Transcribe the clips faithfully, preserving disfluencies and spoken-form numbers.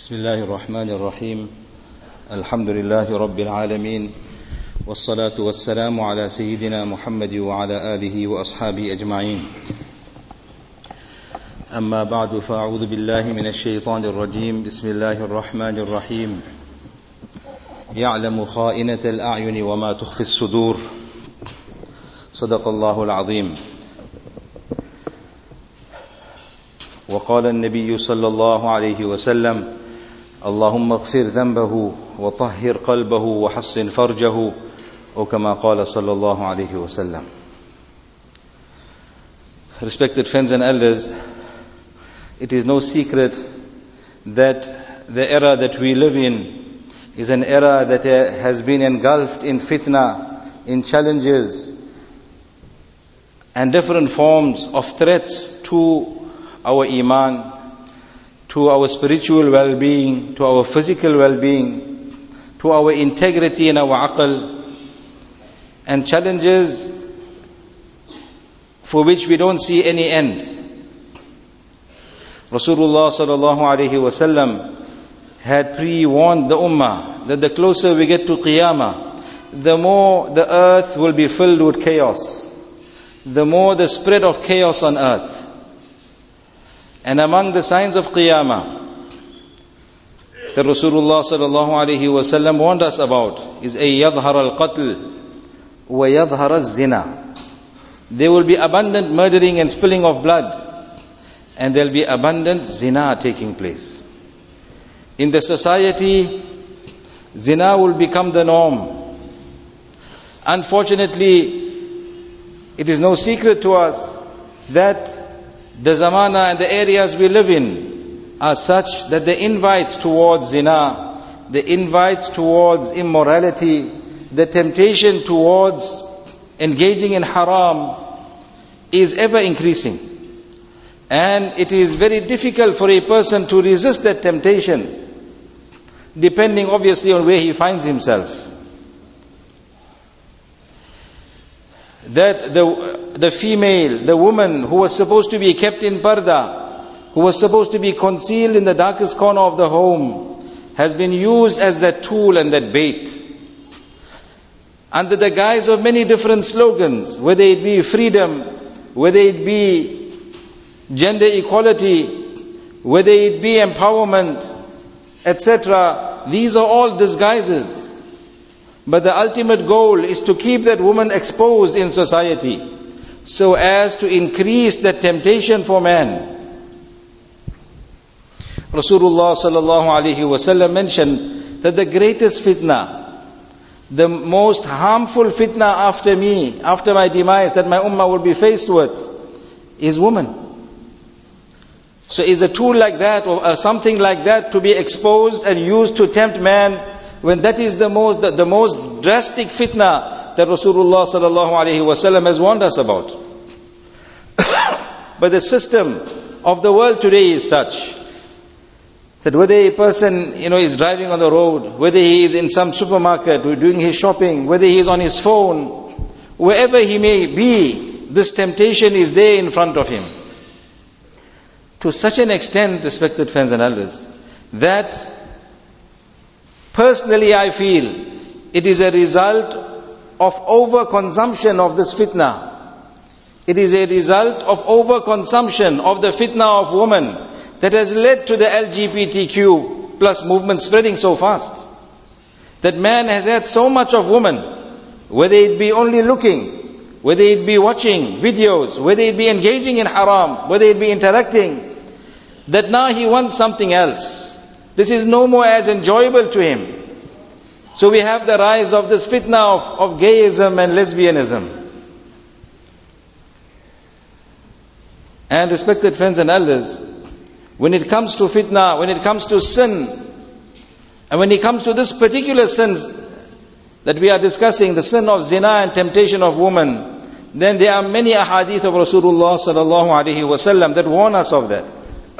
بسم الله الرحمن الرحيم الحمد لله رب العالمين والصلاة والسلام على سيدنا محمد وعلى آله وأصحابه أجمعين أما بعد فأعوذ بالله من الشيطان الرجيم بسم الله الرحمن الرحيم يعلم خائنة الأعين وما تخفي الصدور صدق الله العظيم. وقال النبي صلى الله عليه وسلم اللهم اغفر ذنبه وطهر قلبه وحصن فرجه أو كما قال صلى الله عليه وسلم. Respected friends and elders, it is no secret that the era that we live in is an era that has been engulfed in fitna, in challenges and different forms of threats to our iman, to our spiritual well-being, to our physical well-being, to our integrity and our aql, and challenges for which we don't see any end. Rasulullah sallallahu alaihi wasallam had pre-warned the ummah that the closer we get to Qiyamah, the more the earth will be filled with chaos, the more the spread of chaos on earth. And among the signs of Qiyamah that Rasulullah sallallahu alaihi wasallam warned us about is a yadhhar al-qatl wa yadhhar al-zina. There will be abundant murdering and spilling of blood, and there will be abundant zina taking place. In the society, zina will become the norm. Unfortunately, it is no secret to us that the zamana and the areas we live in are such that the invites towards zina, the invites towards immorality, the temptation towards engaging in haram is ever increasing. And it is very difficult for a person to resist that temptation, depending obviously on where he finds himself. That the the female, the woman who was supposed to be kept in parda, who was supposed to be concealed in the darkest corner of the home, has been used as that tool and that bait, under the guise of many different slogans, whether it be freedom, whether it be gender equality, whether it be empowerment, et cetera. These are all disguises. But the ultimate goal is to keep that woman exposed in society, so as to increase the temptation for man. Rasulullah sallallahu alaihi wasallam mentioned that the greatest fitna, the most harmful fitna after me, after my demise, that my ummah will be faced with, is woman. So is a tool like that, or something like that, to be exposed and used to tempt man, when that is the most the, the most drastic fitna that Rasulullah sallallahu alaihi wasallam has warned us about. But the system of the world today is such that whether a person, you know, is driving on the road, whether he is in some supermarket, or doing his shopping, whether he is on his phone, wherever he may be, this temptation is there in front of him. To such an extent, respected friends and elders, that personally I feel it is a result of overconsumption of this fitna. It is a result of overconsumption of the fitna of woman that has led to the L G B T Q plus movement spreading so fast. That man has had so much of woman, whether it be only looking, whether it be watching videos, whether it be engaging in haram, whether it be interacting, that now he wants something else. This is no more as enjoyable to him. So we have the rise of this fitna of, of gayism and lesbianism. And respected friends and elders, when it comes to fitna, when it comes to sin, and when it comes to this particular sins that we are discussing, the sin of zina and temptation of woman, then there are many ahadith of Rasulullah sallallahu alaihi wasallam that warn us of that.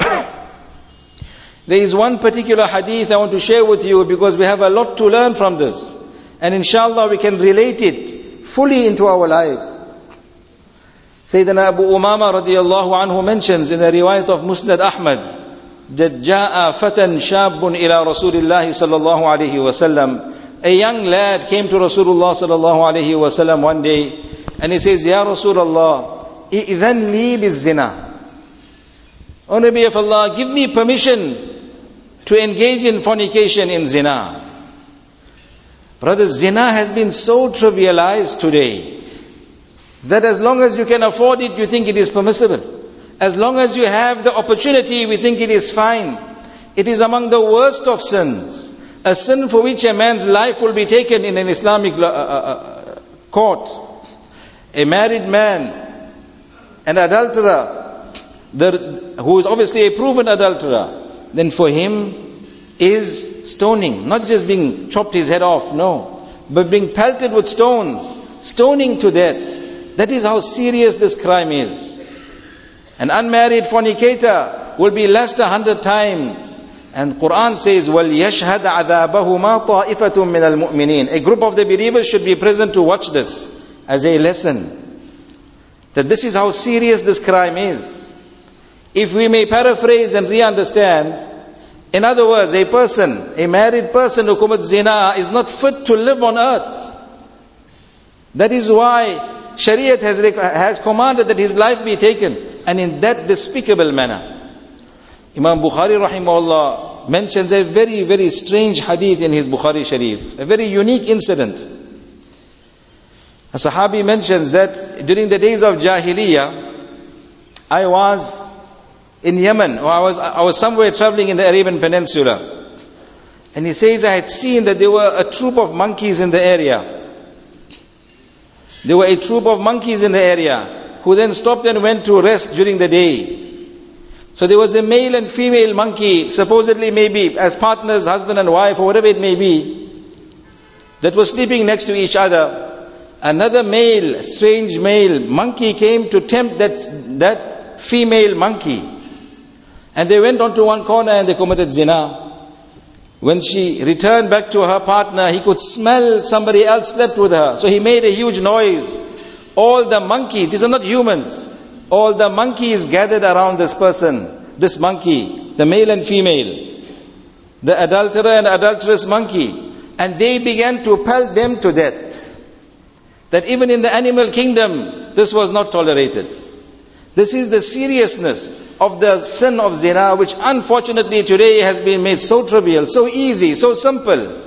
There is one particular hadith I want to share with you, because we have a lot to learn from this. And inshallah we can relate it fully into our lives. Sayyidina Abu Umama radiyallahu anhu mentions in the riwayat of Musnad Ahmad that Ja'a fatan shabun ila Rasulillahi sallallahu alayhi wasallam. A young lad came to Rasulullah sallallahu alayhi wasallam one day, and he says, Ya Rasulullah, i'idhan li biz-zina. O Nabi of Allah, give me permission to engage in fornication, in zina. Brothers, zina has been so trivialized today that as long as you can afford it, you think it is permissible. As long as you have the opportunity, we think it is fine. It is among the worst of sins. A sin for which a man's life will be taken in an Islamic uh, uh, court. A married man, an adulterer, the, who is obviously a proven adulterer, then for him is stoning. Not just being chopped his head off, no. But being pelted with stones. Stoning to death. That is how serious this crime is. An unmarried fornicator will be less a hundred times. And Quran says, وَلْيَشْهَدْ عَذَابَهُمَا طَائِفَةٌ مِّنَ الْمُؤْمِنِينَ. A group of the believers should be present to watch this as a lesson. That this is how serious this crime is. If we may paraphrase and re-understand, in other words, a person, a married person who commits zina is not fit to live on earth. That is why Shariat has, has commanded that his life be taken, and in that despicable manner. Imam Bukhari rahimahullah mentions a very, very strange hadith in his Bukhari Sharif, a very unique incident. A Sahabi mentions that during the days of Jahiliyyah, I was in Yemen, or I was, I was somewhere traveling in the Arabian Peninsula. And he says, I had seen that there were a troop of monkeys in the area. There were a troop of monkeys in the area, who then stopped and went to rest during the day. So there was a male and female monkey, supposedly maybe as partners, husband and wife, or whatever it may be, that was sleeping next to each other. Another male, strange male monkey came to tempt that, that female monkey. And they went onto one corner and they committed zina. When she returned back to her partner, he could smell somebody else slept with her. So he made a huge noise. All the monkeys, these are not humans, all the monkeys gathered around this person, this monkey, the male and female, the adulterer and adulterous monkey. And they began to pelt them to death. That even in the animal kingdom, this was not tolerated. This is the seriousness of the sin of zina, which unfortunately today has been made so trivial, so easy, so simple.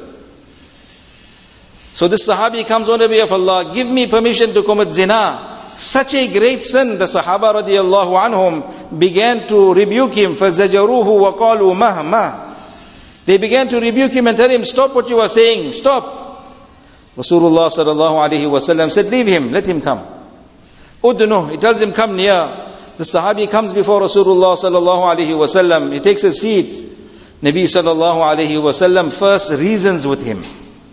So this Sahabi comes, O Nabi of Allah, give me permission to commit zina. Such a great sin, the Sahaba radiallahu anhum began to rebuke him. فَزَجَرُوهُ وَقَالُوا مَهْ مَهْ. They began to rebuke him and tell him, stop what you are saying, stop. Rasulullah sallallahu alayhi wa sallam said, leave him, let him come. Udnu, he tells him, come near. The Sahabi comes before Rasulullah sallallahu alayhi wa sallam. He takes a seat. Nabi sallallahu alayhi wa sallam first reasons with him.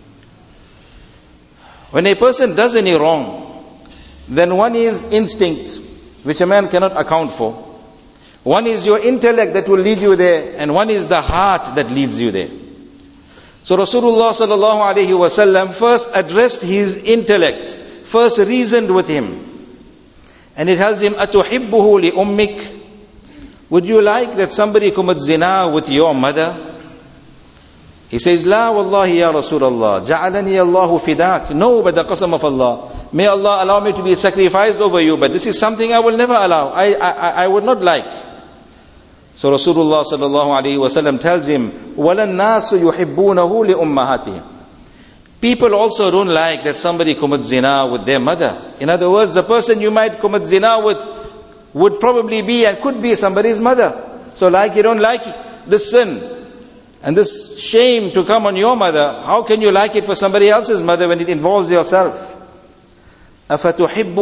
When a person does any wrong, then one is instinct, which a man cannot account for. One is your intellect that will lead you there, and one is the heart that leads you there. So Rasulullah sallallahu alayhi wa sallam first addressed his intellect, first reasoned with him. And it tells him, أَتُحِبُّهُ لِأُمِّكَ. Would you like that somebody commit zina with your mother? He says, La wallahi ya Rasulullah, ja'alani Allahu fidak. No, but the qasam of Allah. May Allah allow me to be sacrificed over you, but this is something I will never allow. I, I, I would not like. So Rasulullah sallallahu alayhi wa sallam tells him, وَلَا النَّاسُ يُحِبُّونَهُ لِأُمَّهَاتِهِمْ. People also don't like that somebody commits zina with their mother. In other words, the person you might commit zina with would probably be and could be somebody's mother. So like you don't like this sin and this shame to come on your mother, how can you like it for somebody else's mother when it involves yourself? أَفَتُحِبُّهُ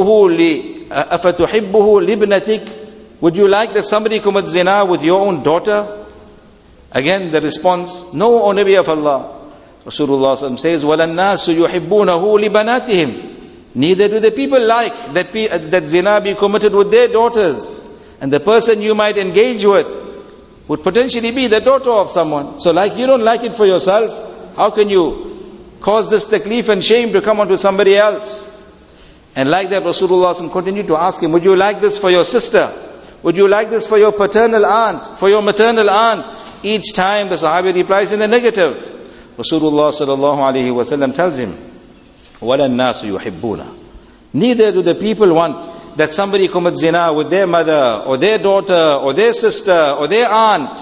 لِبْنَتِكَ. Would you like that somebody commits zina with your own daughter? Again the response, no, O Nabi of Allah. Rasulullah says, وَلَا النَّاسُ يُحِبُّونَهُ لِبَنَاتِهِمْ. Neither do the people like that, pe- that zina be committed with their daughters. And the person you might engage with would potentially be the daughter of someone. So like you don't like it for yourself, how can you cause this taklif and shame to come onto somebody else? And like that Rasulullah continued to ask him, would you like this for your sister? Would you like this for your paternal aunt, for your maternal aunt? Each time the Sahabi replies in the negative. Rasulullah sallallahu alaihi wasallam tells him, وَلَا النَّاسُ يُحِبُّونَ. Neither do the people want that somebody commits zina with their mother, or their daughter, or their sister, or their aunt.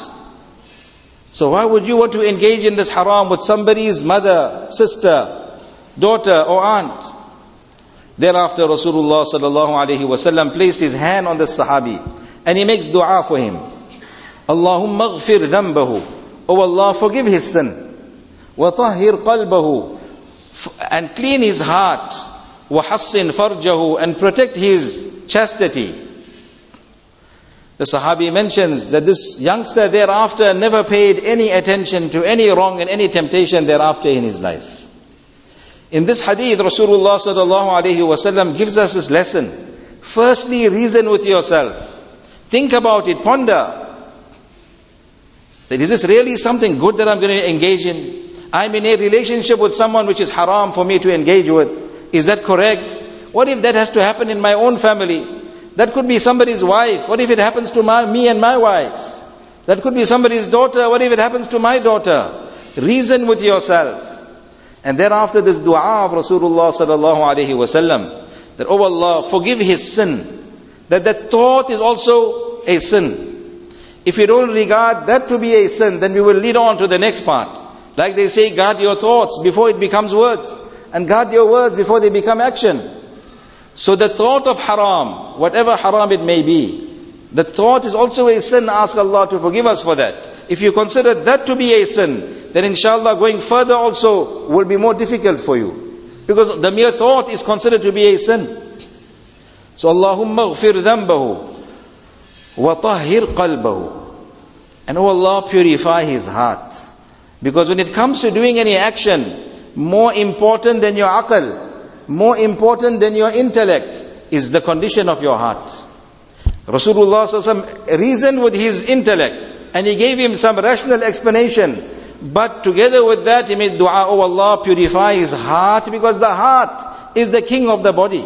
So why would you want to engage in this haram with somebody's mother, sister, daughter, or aunt? Thereafter Rasulullah sallallahu alaihi wasallam placed his hand on the Sahabi, and he makes dua for him. Allahumma ghfir dhanbahu. Oh Allah, forgive his sin. Wa tahhir qalbahu. And clean his heart. Wa hassin farjahu. And protect his chastity. The Sahabi mentions that this youngster thereafter never paid any attention to any wrong and any temptation thereafter in his life. In this hadith, Rasulullah sallallahu alaihi wasallam gives us this lesson. Firstly, reason with yourself. Think about it, ponder. That is this really something good that I'm going to engage in? I'm in a relationship with someone which is haram for me to engage with. Is that correct? What if that has to happen in my own family? That could be somebody's wife. What if it happens to my, me and my wife? That could be somebody's daughter. What if it happens to my daughter? Reason with yourself. And thereafter this dua of Rasulullah sallallahu alaihi wasallam, that, oh Allah, forgive his sin. That that thought is also a sin. If you don't regard that to be a sin, then we will lead on to the next part. Like they say, guard your thoughts before it becomes words. And guard your words before they become action. So the thought of haram, whatever haram it may be, the thought is also a sin. Ask Allah to forgive us for that. If you consider that to be a sin, then inshallah going further also will be more difficult for you. Because the mere thought is considered to be a sin. So Allahumma ghfir dhanbahu wa tahhir qalbahu. And oh Allah, purify his heart. Because when it comes to doing any action, more important than your aql, more important than your intellect, is the condition of your heart. Rasulullah sallallahu alaihi wasallam reasoned with his intellect, and he gave him some rational explanation. But together with that, he made dua, oh Allah, purify his heart, because the heart is the king of the body.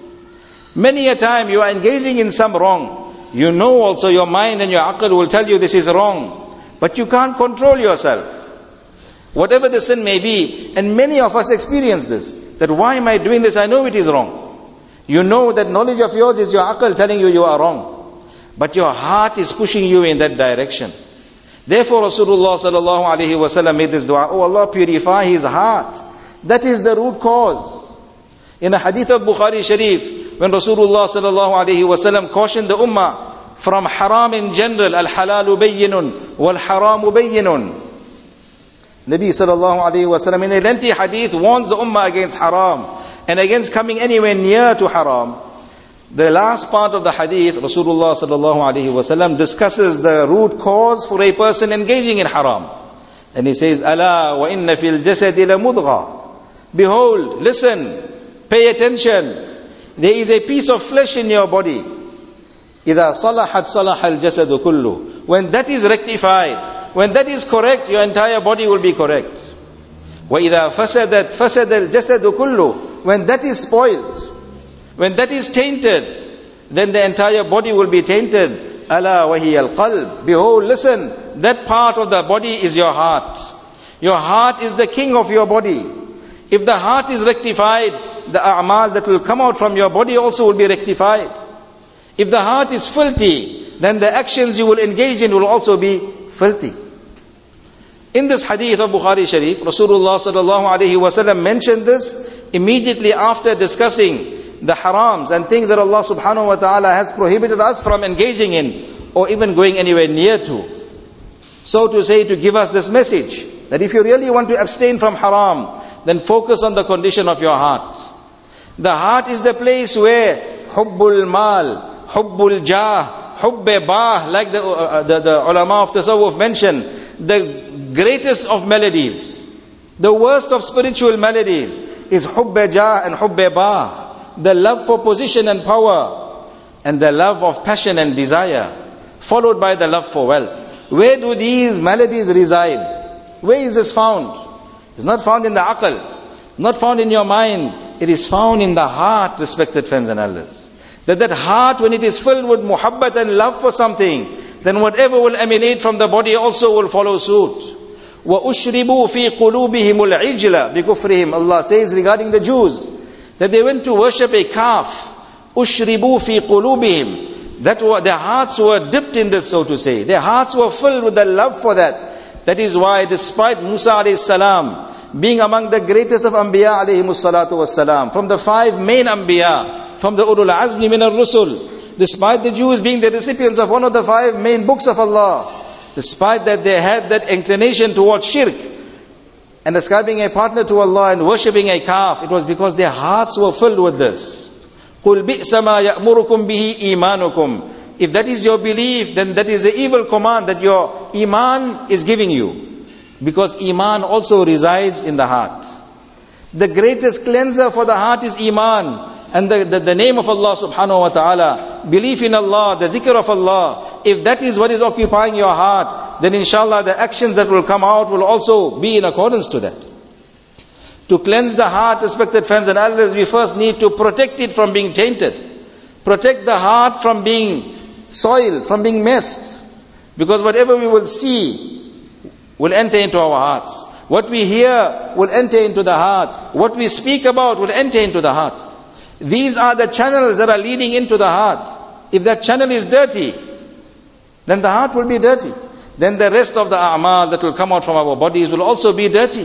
Many a time you are engaging in some wrong. You know also your mind and your aql will tell you this is wrong. But you can't control yourself. Whatever the sin may be, and many of us experience this, that why am I doing this? I know it is wrong. You know that knowledge of yours is your aql telling you you are wrong. But your heart is pushing you in that direction. Therefore Rasulullah sallallahu alaihi wasallam made this dua, oh Allah, purify his heart. That is the root cause. In a hadith of Bukhari Sharif, when Rasulullah sallallahu alaihi wasallam cautioned the ummah from haram in general, al-halalu bayyinun wal-haramu bayyinun. Nabi sallallahu alaihi wasallam in a lengthy hadith warns the ummah against haram and against coming anywhere near to haram. The last part of the hadith, Rasulullah sallallahu alaihi wasallam discusses the root cause for a person engaging in haram. And he says, Ala wa inna fil jasadi la mudgha. Behold, listen, pay attention. There is a piece of flesh in your body. إِذَا صَلَحَتْ صَلَحَ الْجَسَدُ كُلُّ. When that is rectified, when that is correct, your entire body will be correct. وَإِذَا فَسَدَتْ فَسَدَ الْجَسَدُ كُلُّ. When that is spoiled, when that is tainted, then the entire body will be tainted. أَلَا وَهِيَ الْقَلْبِ. Behold, listen, that part of the body is your heart. Your heart is the king of your body. If the heart is rectified, the a'mal that will come out from your body also will be rectified. If the heart is filthy, then the actions you will engage in will also be filthy. In this hadith of Bukhari Sharif, Rasulullah sallallahu alaihi wasallam mentioned this immediately after discussing the harams and things that Allah subhanahu wa ta'ala has prohibited us from engaging in or even going anywhere near to. So to say, to give us this message, that if you really want to abstain from haram, then focus on the condition of your heart. The heart is the place where hubbul mal, hubbul jah, hubbe bah, like the, uh, the, the ulama of tasawwuf mentioned, the greatest of melodies, the worst of spiritual melodies is hubbe jah and hubbe bah. The love for position and power, and the love of passion and desire, followed by the love for wealth. Where do these melodies reside? Where is this found? It's not found in the aql, not found in your mind. It is found in the heart, respected friends and elders. That that heart, when it is filled with muhabbat and love for something, then whatever will emanate from the body also will follow suit. وَأُشْرِبُوا فِي قُلُوبِهِمُ الْعِجْلَ بِكُفْرِهِمْ. Allah says regarding the Jews, that they went to worship a calf. أُشْرِبُوا فِي قُلُوبِهِمْ. That were, their hearts were dipped in this, so to say. Their hearts were filled with the love for that. That is why, despite Musa alayhi salam being among the greatest of Anbiya alayhi salatu was salam, from the five main Anbiya, from the Ulul Azmi min al-Rusul, despite the Jews being the recipients of one of the five main books of Allah, despite that they had that inclination towards shirk and ascribing a partner to Allah and worshipping a calf, it was because their hearts were filled with this. قُلْ بِئْسَ مَا يَأْمُرُكُمْ بِهِ إِيمَانُكُمْ. If that is your belief, then that is the evil command that your iman is giving you. Because iman also resides in the heart. The greatest cleanser for the heart is iman. And the, the, the name of Allah subhanahu wa ta'ala, belief in Allah, the dhikr of Allah, if that is what is occupying your heart, then inshallah the actions that will come out will also be in accordance to that. To cleanse the heart, respected friends and elders, we first need to protect it from being tainted. Protect the heart from being soiled, from being messed. Because whatever we will see will enter into our hearts. What we hear will enter into the heart. What we speak about will enter into the heart. These are the channels that are leading into the heart. If that channel is dirty, then the heart will be dirty. Then the rest of the a'mal that will come out from our bodies will also be dirty.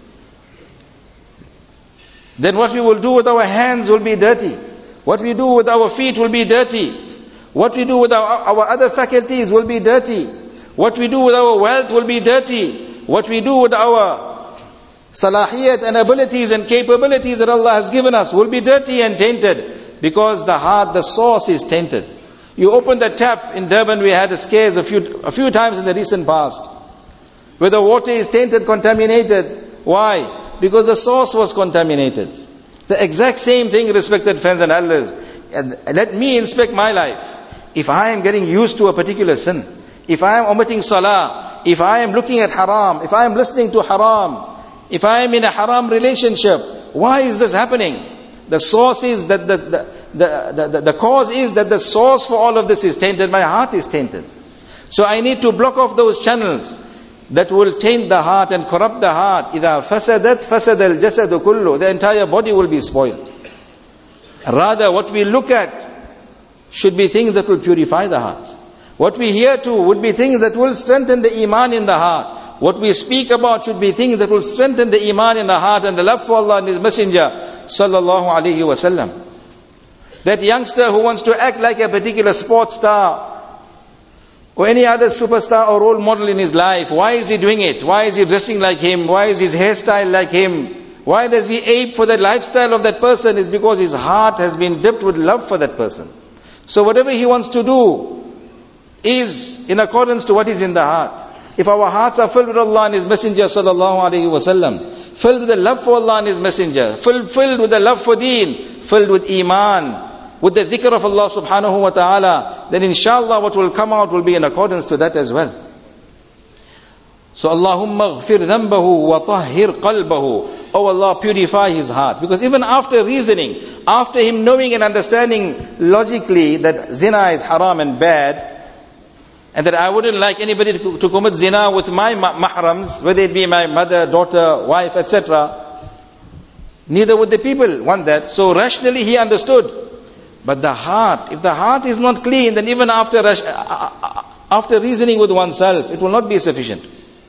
Then what we will do with our hands will be dirty. What we do with our feet will be dirty. What we do with our, our other faculties will be dirty. What we do with our wealth will be dirty. What we do with our salahiyat and abilities and capabilities that Allah has given us will be dirty and tainted. Because the heart, the source is tainted. You open the tap, in Durban we had a scares a few, a few times in the recent past, where the water is tainted, contaminated. Why? Because the source was contaminated. The exact same thing, respected friends and elders. And let me inspect my life. If I am getting used to a particular sin, if I am omitting salah, if I am looking at haram, if I am listening to haram, if I am in a haram relationship, why is this happening? The source is that the, the, the, the, the cause is that the source for all of this is tainted. My heart is tainted. So I need to block off those channels that will taint the heart and corrupt the heart. إِذَا فَسَدَتْ فَسَدَ الْجَسَدُ كُلُّ. The entire body will be spoiled. Rather, what we look at should be things that will purify the heart. What we hear to would be things that will strengthen the iman in the heart. What we speak about should be things that will strengthen the iman in the heart and the love for Allah and His Messenger sallallahu alaihi wasallam. That youngster who wants to act like a particular sports star or any other superstar or role model in his life, why is he doing it? Why is he dressing like him? Why is his hairstyle like him? Why does he ape for the lifestyle of that person? It's because his heart has been dipped with love for that person. So whatever he wants to do is in accordance to what is in the heart. If our hearts are filled with Allah and His Messenger sallallahu alaihi wasallam, filled with the love for Allah and His Messenger, filled, filled with the love for deen, filled with iman, with the dhikr of Allah subhanahu wa ta'ala, then inshallah what will come out will be in accordance to that as well. So Allahumma ghfir dhanbahu wa tahhir qalbahu. Oh Allah, purify his heart. Because even after reasoning, after him knowing and understanding logically that zina is haram and bad, and that I wouldn't like anybody to, to commit zina with my mahrams, whether it be my mother, daughter, wife, et cetera. Neither would the people want that. So rationally he understood. But the heart, if the heart is not clean, then even after after reasoning with oneself, it will not be sufficient.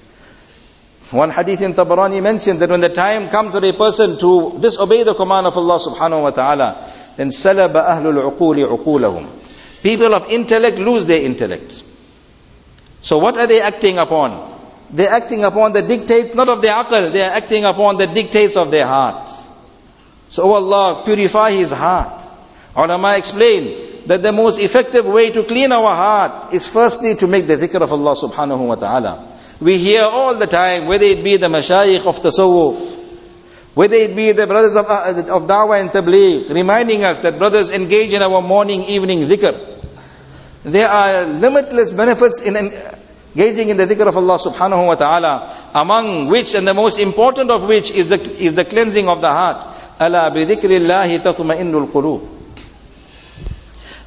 One hadith in Tabarani mentioned that when the time comes for a person to disobey the command of Allah subhanahu wa ta'ala, then سَلَبَ أَهْلُ الْعُقُولِ عُقُولَهُم. People of intellect lose their intellect. So what are they acting upon? They're acting upon the dictates not of their aql, they are acting upon the dictates of their heart. So oh Allah, purify his heart. Ulama explain that the most effective way to clean our heart is firstly to make the dhikr of Allah subhanahu wa ta'ala. We hear all the time, whether it be the mashayikh of tasawwuf, whether it be the brothers of, of da'wah and tabligh, reminding us that brothers engage in our morning, evening dhikr. There are limitless benefits in engaging in the dhikr of Allah subhanahu wa ta'ala, among which and the most important of which is the, is the cleansing of the heart. Ala bi dhikrillahi tatma'innul qulub.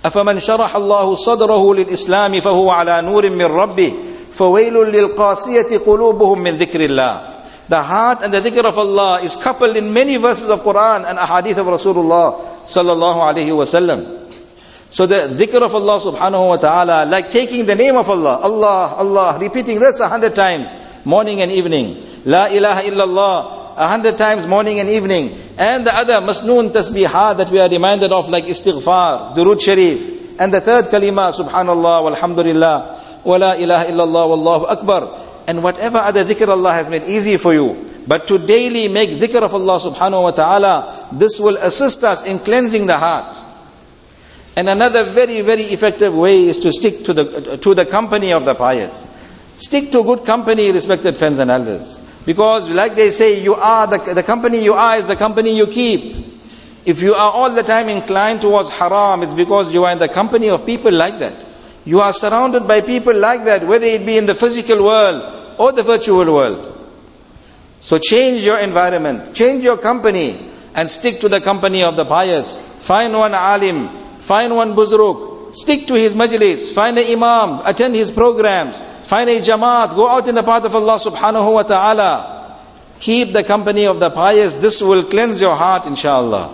أَفَمَنْ شَرَحَ اللَّهُ صَدْرَهُ لِلْإِسْلَامِ فَهُوَ عَلَى نُورٍ مِّن رَبِّهِ فَوَيْلٌ لِلْقَاسِيَةِ قُلُوبُهُم مِّن ذِكْرِ اللَّهِ. The heart and the dhikr of Allah is coupled in many verses of Quran and ahadith of Rasulullah sallallahu alaihi wasallam. So the dhikr of Allah subhanahu wa ta'ala, like taking the name of Allah, Allah, Allah, repeating this a hundred times, morning and evening. La ilaha illallah, a hundred times morning and evening. And the other masnoon tasbihah that we are reminded of, like istighfar, durood sharif. And the third kalima, subhanallah, walhamdulillah, wa la ilaha illallah, wallahu akbar. And whatever other dhikr Allah has made easy for you. But to daily make dhikr of Allah subhanahu wa ta'ala, this will assist us in cleansing the heart. And another very, very effective way is to stick to the to the company of the pious. Stick to good company, respected friends and elders. Because like they say, you are the, the company you are is the company you keep. If you are all the time inclined towards haram, it's because you are in the company of people like that. You are surrounded by people like that, whether it be in the physical world or the virtual world. So change your environment, change your company, and stick to the company of the pious. Find one alim, find one buzruk, stick to his majlis, find an imam, attend his programs, find a jamaat, go out in the path of Allah subhanahu wa ta'ala. Keep the company of the pious, this will cleanse your heart inshallah.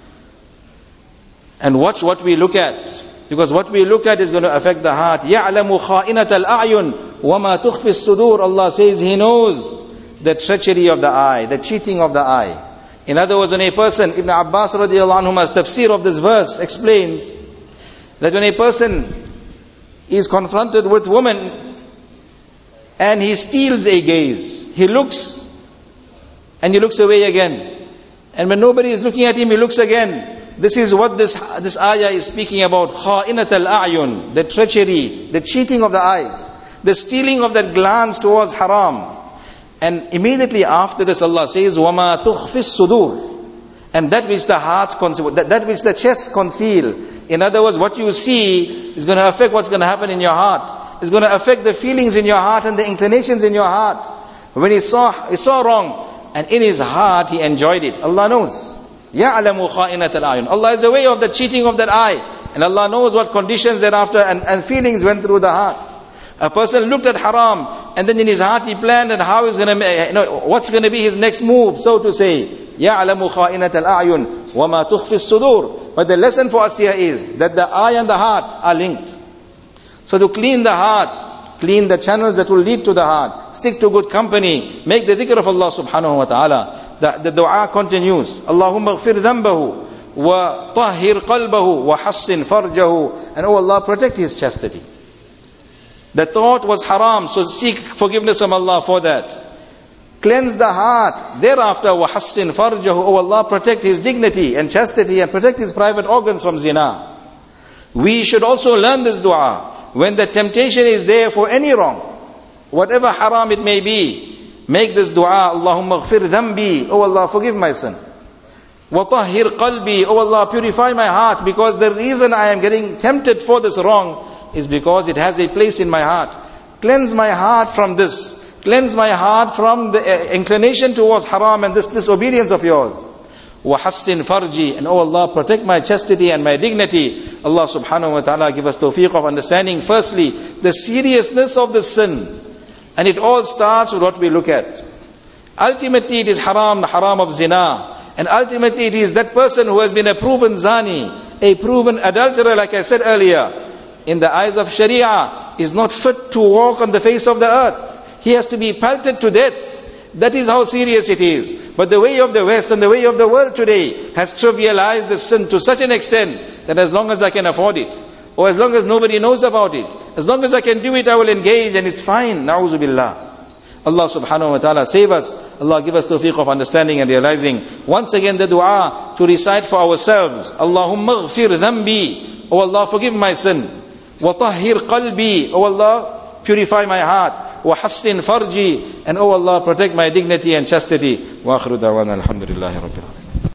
And watch what we look at. Because what we look at is going to affect the heart. يَعْلَمُ خَائِنَةَ الْأَعْيُنِ وَمَا تُخْفِي الصُّدُورِ. Allah says He knows the treachery of the eye, the cheating of the eye. In other words, when a person, Ibn Abbas radiallahu anhuma's tafsir of this verse explains that when a person is confronted with woman and he steals a gaze, he looks and he looks away again. And when nobody is looking at him, he looks again. This is what this this ayah is speaking about. خَائِنَةَ الْأَعْيُنِ, the treachery, the cheating of the eyes, the stealing of that glance towards haram. And immediately after this Allah says, وَمَا تُخْفِي الصُّدُورِ, and that which the hearts conceal, that, that which the chests conceal. In other words, what you see is going to affect what's going to happen in your heart. It's going to affect the feelings in your heart and the inclinations in your heart. When he saw, he saw wrong, and in his heart he enjoyed it. Allah knows. يَعْلَمُ خَائِنَةَ الْأَعْيُنِ. Allah is aware of the cheating of that eye. And Allah knows what conditions thereafter and, and feelings went through the heart. A person looked at haram, and then in his heart he planned and how he's going to, you know, what's going to be his next move, so to say. يَعْلَمُ خَائِنَةَ الْأَعْيُنِ وَمَا تُخْفِي الصُّدُورِ. But the lesson for us here is that the eye and the heart are linked. So to clean the heart, clean the channels that will lead to the heart, stick to good company, make the dhikr of Allah subhanahu wa ta'ala. The, the dua continues. Allahumma ghfir dhanbahu wa tahhir qalbahu wa hassin farjahu. And oh Allah, protect his chastity. The thought was haram, so seek forgiveness from Allah for that. Cleanse the heart. Thereafter, wa hassin farjahu. Oh Allah, protect his dignity and chastity and protect his private organs from zina. We should also learn this dua. When the temptation is there for any wrong, whatever haram it may be, make this dua. Allahumma ghfir dhanbi. Oh Allah, forgive my sin. Wa tahhir qalbi. Oh Allah, purify my heart, because the reason I am getting tempted for this wrong is because it has a place in my heart. Cleanse my heart from this. Cleanse my heart from the inclination towards haram and this disobedience of yours. Wa hassin farji. And oh Allah, protect my chastity and my dignity. Allah subhanahu wa ta'ala give us tawfiq of understanding firstly the seriousness of the sin. And it all starts with what we look at. Ultimately it is haram, the haram of zina. And ultimately it is that person who has been a proven zani, a proven adulterer, like I said earlier, in the eyes of Sharia, is not fit to walk on the face of the earth. He has to be pelted to death. That is how serious it is. But the way of the West and the way of the world today has trivialized the sin to such an extent that as long as I can afford it, or as long as nobody knows about it, as long as I can do it, I will engage and it's fine. Na'udhu billah. Allah subhanahu wa ta'ala save us. Allah give us tawfiq of understanding and realizing. Once again the dua to recite for ourselves. Allahumma ghfir dhanbi. Oh Allah, forgive my sin. Wa tahhir qalbi. Oh Allah, purify my heart. Wa hassin farji. And oh Allah, protect my dignity and chastity. Wa akhiru da'wana alhamdulillahi rabbil alamin.